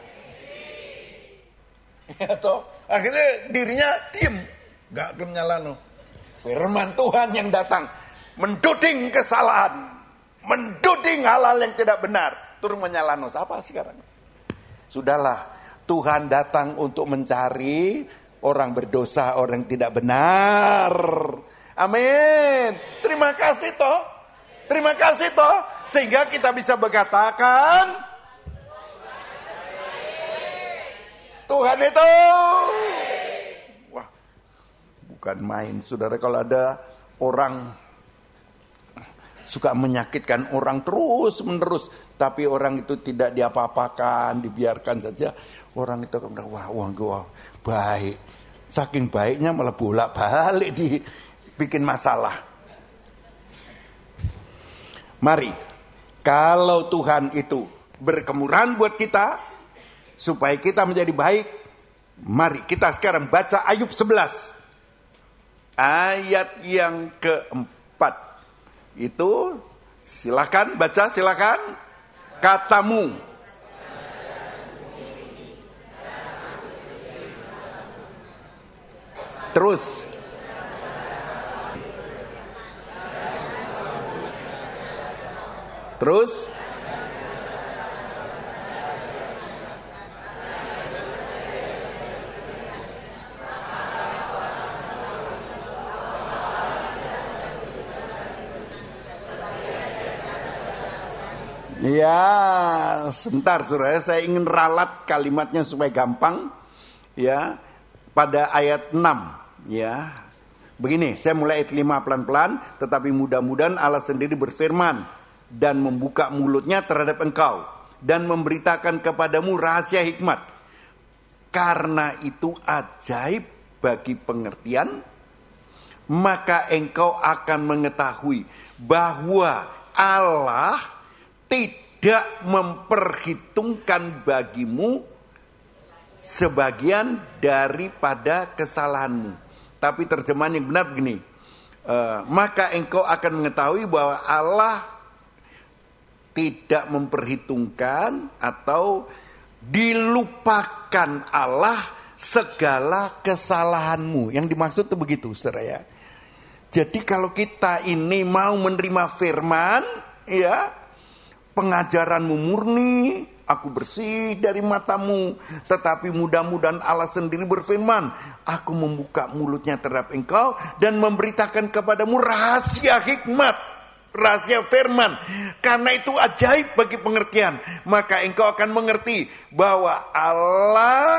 Ya toh, akhirnya dirinya diem, gak nyalano. Firman Tuhan yang datang menduding kesalahan, menduding hal-hal yang tidak benar, turun menyalano. Siapa sekarang? Sudahlah, Tuhan datang untuk mencari orang berdosa, orang tidak benar. Amin. Terima kasih toh. Terima kasih toh, sehingga kita bisa berkatakan Tuhan itu, wah, bukan main, saudara. Kalau ada orang suka menyakitkan orang terus menerus, Tapi orang itu tidak diapa-apakan, dibiarkan saja. Orang itu akan bilang, wah uang gue baik. Saking baiknya malah bolak-balik dibikin masalah. Mari, kalau Tuhan itu berkemurahan buat kita, supaya kita menjadi baik, mari kita sekarang baca Ayub 11. Ayat yang keempat. Itu silakan baca, silakan. Katamu. Terus. Terus. Ya, sebentar saudara, saya ingin ralat kalimatnya supaya gampang. Ya, pada ayat 6, ya. Begini, saya mulai ayat 5 pelan-pelan, tetapi mudah-mudahan Allah sendiri berfirman dan membuka mulutnya terhadap engkau dan memberitakan kepadamu rahasia hikmat. Karena itu ajaib bagi pengertian, maka engkau akan mengetahui bahwa Allah tidak memperhitungkan bagimu sebagian daripada kesalahanmu. Tapi terjemahan yang benar begini, maka engkau akan mengetahui bahwa Allah tidak memperhitungkan atau dilupakan Allah segala kesalahanmu. Yang dimaksud itu begitu, saudara ya. Jadi kalau kita ini mau menerima firman, ya, pengajaranmu murni, aku bersih dari matamu. Tetapi mudah-mudahan Allah sendiri berfirman, aku membuka mulutnya terhadap engkau dan memberitakan kepadamu rahasia hikmat, rahasia firman. Karena itu ajaib bagi pengertian, maka engkau akan mengerti bahwa Allah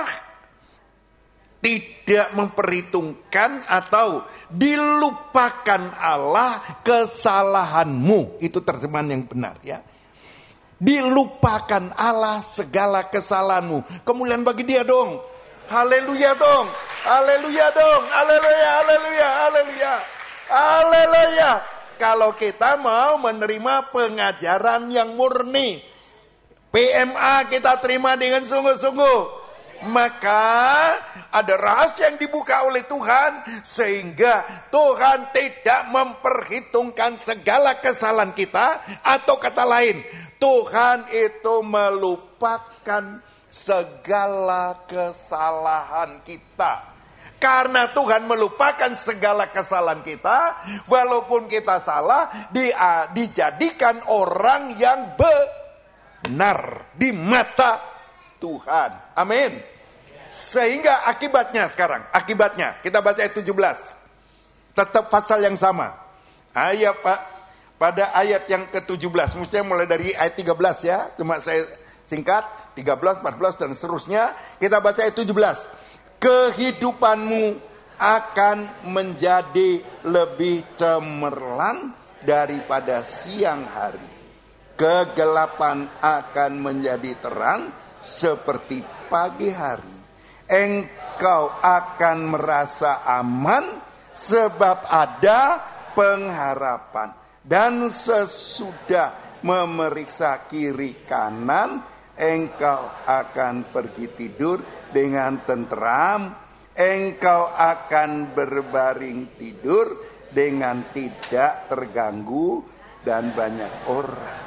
tidak memperhitungkan atau dilupakan Allah kesalahanmu. Itu terjemahan yang benar, ya. Dilupakan Allah segala kesalahanmu. Kemuliaan bagi Dia dong. Haleluya dong. Haleluya dong. Haleluya, haleluya, haleluya. Haleluya. Kalau kita mau menerima pengajaran yang murni, PMA kita terima dengan sungguh-sungguh, maka ada rahasia yang dibuka oleh Tuhan, sehingga Tuhan tidak memperhitungkan segala kesalahan kita. Atau kata lain, Tuhan itu melupakan segala kesalahan kita. Karena Tuhan melupakan segala kesalahan kita, walaupun kita salah, dijadikan orang yang benar di mata Tuhan. Amin. Sehingga akibatnya sekarang, akibatnya kita baca ayat 17. Tetap pasal yang sama. Pada ayat yang ke-17, mestinya mulai dari ayat 13 ya, cuma saya singkat, 13, 14 dan seterusnya. Kita baca ayat 17. Kehidupanmu akan menjadi lebih cemerlang daripada siang hari. Kegelapan akan menjadi terang seperti pagi hari. Engkau akan merasa aman sebab ada pengharapan. Dan sesudah memeriksa kiri kanan, engkau akan pergi tidur dengan tenteram. Engkau akan berbaring tidur dengan tidak terganggu dan banyak orang.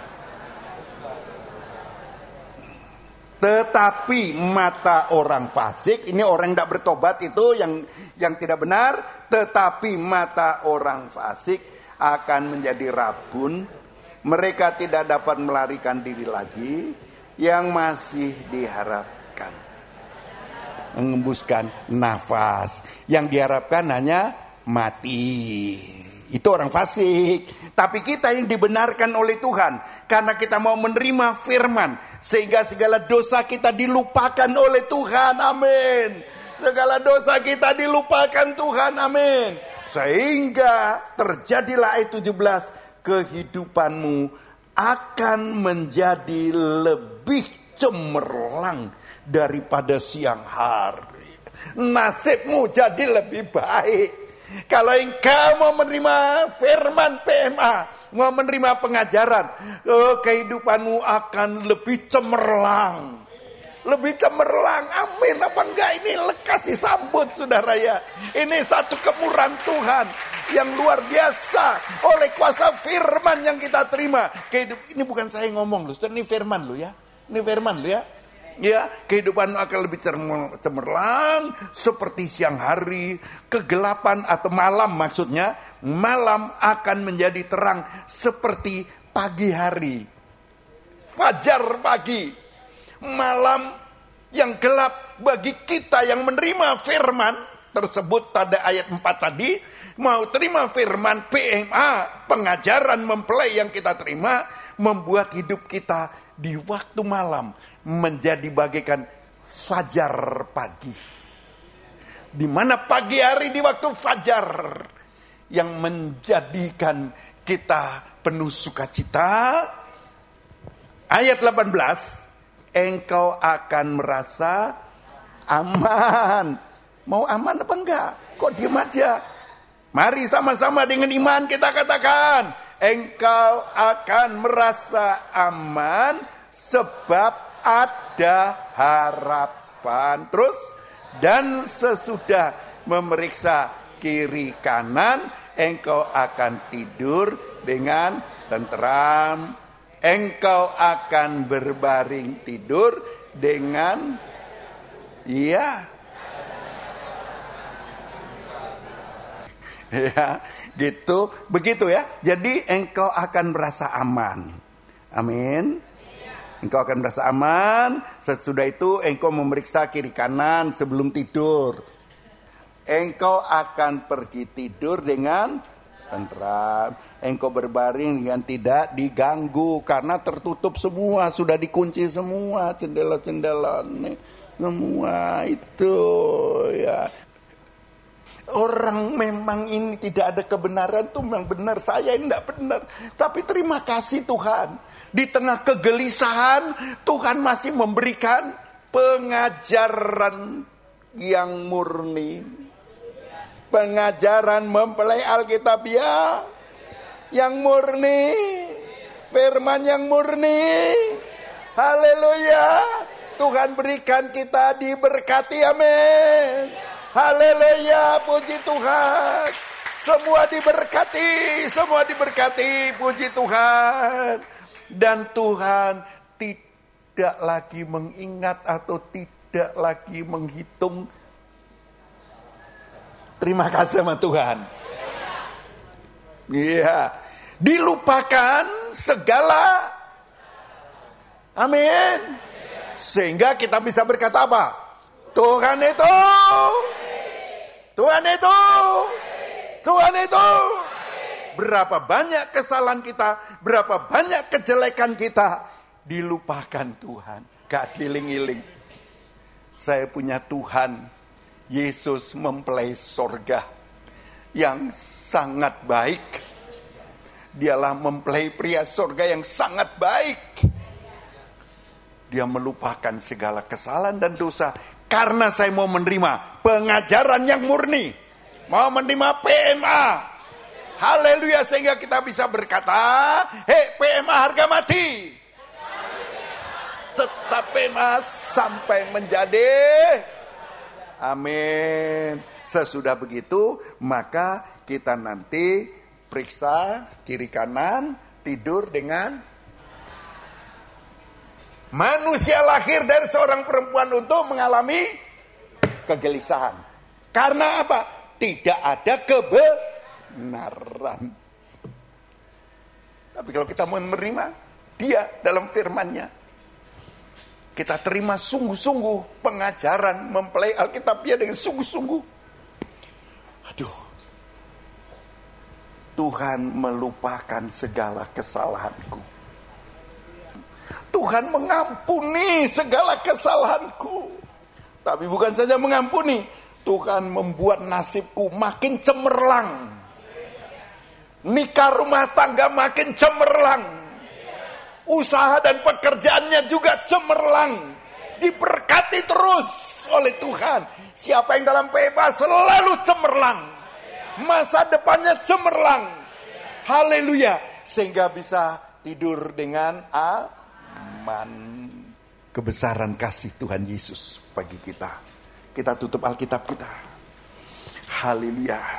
Tetapi mata orang fasik, ini orang tidak bertobat itu yang tidak benar. Tetapi mata orang fasik akan menjadi rabun. Mereka tidak dapat melarikan diri lagi. Yang masih diharapkan mengembuskan nafas. Yang diharapkan hanya mati. Itu orang fasik. Tapi kita yang dibenarkan oleh Tuhan, karena kita mau menerima firman, sehingga segala dosa kita dilupakan oleh Tuhan. Amin. Segala dosa kita dilupakan Tuhan. Amin. Sehingga terjadilah ayat 17, kehidupanmu akan menjadi lebih cemerlang daripada siang hari. Nasibmu jadi lebih baik kalau engkau mau menerima firman PMA, mau menerima pengajaran. Kehidupanmu akan lebih cemerlang. Lebih cemerlang, amin. Apa enggak? Ini lekas disambut, saudara ya. Ini satu kemurahan Tuhan yang luar biasa oleh kuasa firman yang kita terima. Ini bukan saya ngomong loh, ini firman loh ya. Ini firman loh ya. Ya, kehidupan akan lebih cemerlang seperti siang hari, kegelapan atau malam maksudnya, malam akan menjadi terang seperti pagi hari. Fajar pagi, malam yang gelap bagi kita yang menerima firman tersebut pada ayat 4 tadi, mau terima firman PMA, pengajaran mempelai yang kita terima, membuat hidup kita di waktu malam menjadi bagaikan fajar pagi. Di mana pagi hari di waktu fajar yang menjadikan kita penuh sukacita. Ayat 18, engkau akan merasa aman. Mau aman apa enggak? Kok diam aja? Mari sama-sama dengan iman kita katakan, engkau akan merasa aman sebab ada harapan. Terus, dan sesudah memeriksa kiri kanan, engkau akan tidur dengan tenteram. Engkau akan berbaring tidur dengan ya gitu, begitu ya. Jadi engkau akan merasa aman. Amin. Engkau akan merasa aman. Sesudah itu engkau memeriksa kiri kanan sebelum tidur. Engkau akan pergi tidur dengan tenteram. Engkau berbaring dengan tidak diganggu karena tertutup semua, sudah dikunci semua jendela-jendela semua itu ya. Orang memang ini tidak ada kebenaran tuh memang benar, saya ini tidak benar. Tapi terima kasih Tuhan, di tengah kegelisahan Tuhan masih memberikan pengajaran yang murni. Pengajaran mempelai Alkitab ya, yang murni, firman yang murni. Haleluya. Tuhan berikan kita diberkati, amin. Haleluya, puji Tuhan. Semua diberkati, puji Tuhan. Dan Tuhan tidak lagi mengingat atau tidak lagi menghitung. Terima kasih sama Tuhan. Iya, dilupakan segala. Amin. Sehingga kita bisa berkata apa? Tuhan itu. Berapa banyak kesalahan kita, berapa banyak kejelekan kita, dilupakan Tuhan. Gak diiling-iling. Saya punya Tuhan, Yesus mempelai sorga, yang sangat baik. Dialah mempelai pria sorga yang sangat baik. Dia melupakan segala kesalahan dan dosa. Karena saya mau menerima pengajaran yang murni. Mau menerima PMA. Haleluya, sehingga kita bisa berkata, hei PMA harga mati. Tetap PMA sampai menjadi. Amin. Sesudah begitu, maka kita nanti periksa kiri kanan, tidur dengan manusia lahir dari seorang perempuan untuk mengalami kegelisahan. Karena apa? Tidak ada kebenaran. Tapi kalau kita mau menerima Dia dalam firman-Nya, kita terima sungguh-sungguh pengajaran mempelai Alkitab Dia dengan sungguh-sungguh. Aduh, Tuhan melupakan segala kesalahanku. Tuhan mengampuni segala kesalahanku. Tapi bukan saja mengampuni, Tuhan membuat nasibku makin cemerlang. Nikah rumah tangga makin cemerlang. Usaha dan pekerjaannya juga cemerlang. Diberkati terus oleh Tuhan. Siapa yang dalam PMA selalu cemerlang. Masa depannya cemerlang. Haleluya. Sehingga bisa tidur dengan aman. Kebesaran kasih Tuhan Yesus bagi kita. Kita tutup Alkitab kita. Haleluya.